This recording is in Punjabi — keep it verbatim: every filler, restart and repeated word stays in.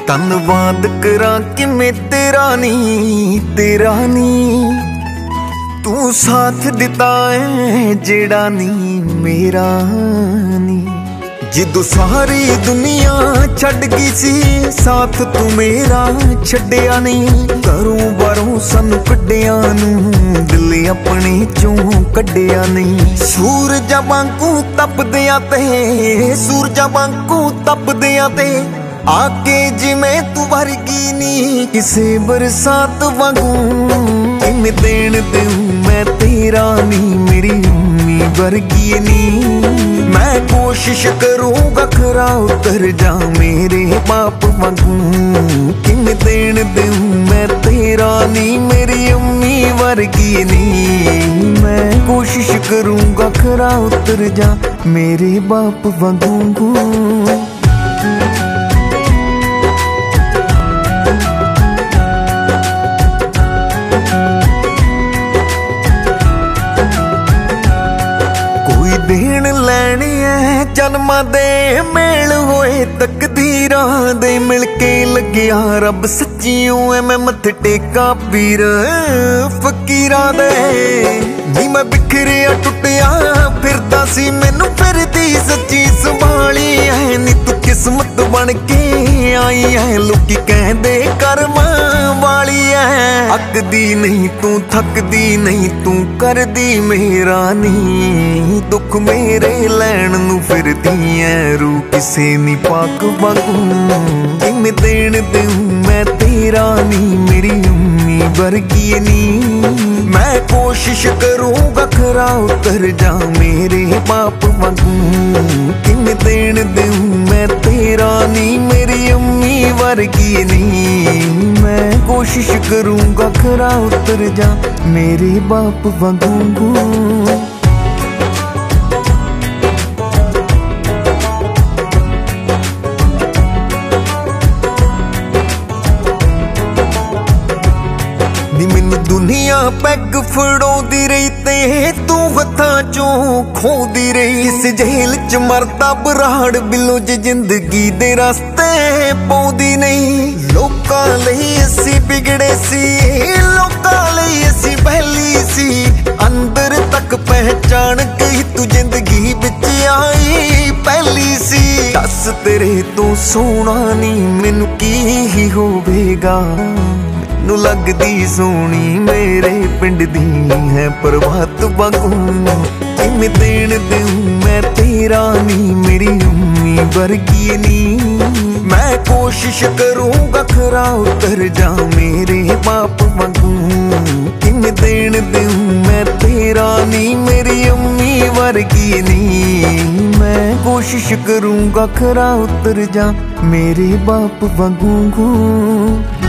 ਧੰਨਵਾਦ ਕਰਾਂ ਕਿਵੇਂ ਤੇਰਾ ਨੀ ਤੇਰਾ ਨੀ ਤੂੰ ਸਾਥ ਦਿੱਤਾ ਏ ਜਿਹੜਾ ਨੀ ਮੇਰਾ ਨੀ। ਜਦੋਂ ਸਾਰੀ ਦੁਨੀਆ ਛੱਡ ਗਈ ਸੀ ਸਾਥ ਤੂੰ ਮੇਰਾ ਛੱਡਿਆ ਨਹੀਂ। ਘਰੋਂ ਬਾਹਰੋਂ ਸਾਨੂੰ ਕੱਢਿਆ ਨੂੰ ਦਿਲ ਆਪਣੇ ਚੋਂ ਕੱਢਿਆ ਨਹੀਂ। ਸੂਰਜਾਂ ਵਾਂਗੂ ਤਪਦਿਆਂ ਤੇ ਸੂਰਜਾਂ ਵਾਂਗੂ ਤਪਦਿਆਂ ਤੇ ਆਕੇ ਜਿਵੇਂ ਤੂੰ ਵਰਗੀ ਨੀ ਕਿਸੇ ਬਰਸਾਤ ਵਾਂਗੂ। ਕਿਵੇਂ ਦੇਣ ਦੇਉ ਮੈਂ ਤੇਰਾ ਨੀ ਮੇਰੀ ਅੰਮੀ ਵਰਗੀ ਨੀ। ਮੈਂ ਕੋਸ਼ਿਸ਼ ਕਰੂੰਗਾ ਖਰਾ ਉਤਰ ਜਾ ਮੇਰੇ ਬਾਪ ਵਾਂਗੂ। ਕਿਵੇਂ ਦੇਣ ਦੇਉ ਮੈਂ ਤੇਰਾ ਨੀ ਮੇਰੀ ਅੰਮੀ ਵਰਗੀ ਨੀ। ਮੈਂ ਕੋਸ਼ਿਸ਼ ਕਰੂੰਗਾ ਖਰਾ ਉਤਰ ਜਾ ਮੇਰੇ ਬਾਪ ਵਾਂਗੂ। ਦੇਣ ਲੈਣੇ ਐ ਜਨਮਾਂ ਦੇ ਮੇਲ ਹੋਏ ਤਕਦੀਰਾਂ ਦੇ ਮਿਲ ਕੇ ਲੱਗਿਆ ਰੱਬ ਸੱਚੀਓ ਐ। ਮੈਂ ਮੱਥੇ ਟੇਕਾਂ ਪੀਰ ਫਕੀਰਾਂ ਦੇ ਨੀ ਮੈਂ ਬਿਖਰਿਆ ਟੁੱਟਿਆ ਫਿਰਦਾ ਸੀ ਮੈਨੂੰ ਫਿਰਦੀ ਸੱਚੀ ਸੰਭਾਲੀ ਐ। ਨੀ ਤੂੰ ਕਿਸਮਤ ਬਣ ਕੇ ਆਈ ਐ ਲੋਕੀ ਕਹਿੰਦੇ ਕਰਮਾਂ ਵਾਲੀ ਐ। ਅੱਕਦੀ ਨਹੀਂ ਤੂੰ ਥੱਕਦੀ ਨਹੀਂ ਤੂੰ ਕਰਦੀ ਮੇਰਾ ਨੀ। ਦੁੱਖ ਮੇਰੇ ਲੈਣ ਨੂੰ ਫਿਰਦੀ ਐ ਰੂ ਕਿਸੇ ਨੀ ਪਾਕ ਵਾਂਗੂ। ਕਿਵੇਂ ਦੇਣ ਦੇਉ ਮੈਂ ਤੇਰਾ ਨੀ ਮੇਰੀ ਅੰਮੀ ਵਰਗੀ ਨੀ। ਮੈਂ ਕੋਸ਼ਿਸ਼ ਕਰੂੰਗਾ ਖਰਾ ਉਤਰ ਜਾ ਮੇਰੇ ਬਾਪ ਵਾਂਗੂ। ਕਿਵੇਂ ਦੇਣ ਦੇਉ ਮੈਂ ਤੇਰਾ ਨੀ ਮੇਰੀ ਅੰਮੀ ਵਰਗੀ ਨੀ। ਮੈਂ ਕੋਸ਼ਿਸ਼ ਕਰੂੰਗਾ ਖਰਾ ਉਤਰ ਜਾ ਮੇਰੇ ਬਾਪ ਵਾਂਗੂ। ਨੀ ਮੈਨੂੰ ਦੁਨੀਆ ਪੈਗ ਫੜਾਉਂਦੀ ਰਹੀ ਤੇ ਤੂੰ ਹੱਥਾਂ ਚੋਂ ਖੋਦੀ ਰਹੀ। ਇਸ ਜੇਲ੍ਹ ਚ ਮਰਦਾ ਬਰਾੜ ਬਿੱਲੋ ਜੇ ਜ਼ਿੰਦਗੀ ਦੇ ਰਸਤੇ ਪਾਉਂਦੀ ਨਹੀਂ। ਲੋਕਾਂ ਲਈ ਅਸੀਂ ਵਿਗੜੇ ਸੀ ਲੋਕਾਂ ਲਈ ਅਸੀਂ ਪਹਿਲੀ ਸੀ। ਅੰਦਰ ਤੱਕ ਪਹਿਚਾਣ ਗਈ ਤੂੰ ਜ਼ਿੰਦਗੀ ਵਿੱਚ ਆਈ ਪਹਿਲੀ ਸੀ। ਦੱਸ ਤੇਰੇ ਤੋਂ ਸੋਹਣਾ ਨੀ ਮੈਨੂੰ ਕੀ ਹੋਵੇਗਾ। ਨੂੰ ਲੱਗਦੀ ਸੋਹਣੀ ਮੇਰੇ ਪਿੰਡ ਦੀ ਹੈ ਪ੍ਰਭਾਤ ਵਾਂਗੂ। ਕਿਵੇਂ ਦੇਣ ਦੇਉ ਮੈਂ ਤੇਰਾ ਨੀ ਮੇਰੀ ਅੰਮੀ ਵਰਗੀ ਨੀ। ਮੈਂ ਕੋਸ਼ਿਸ਼ ਕਰੂੰਗਾ ਖਰਾ ਉਤਰ ਜਾ ਮੇਰੇ ਬਾਪ ਵਾਂਗੂ। ਕਿਵੇਂ ਦੇਣ ਦੇਉ ਮੈਂ ਤੇਰਾ ਨੀ ਮੇਰੀ ਅੰਮੀ ਵਰਗੀ ਨੀ। ਮੈਂ ਕੋਸ਼ਿਸ਼ ਕਰੂੰਗਾ ਖਰਾ ਉਤਰ ਜਾ ਮੇਰੇ ਬਾਪ ਵਾਂਗੂ।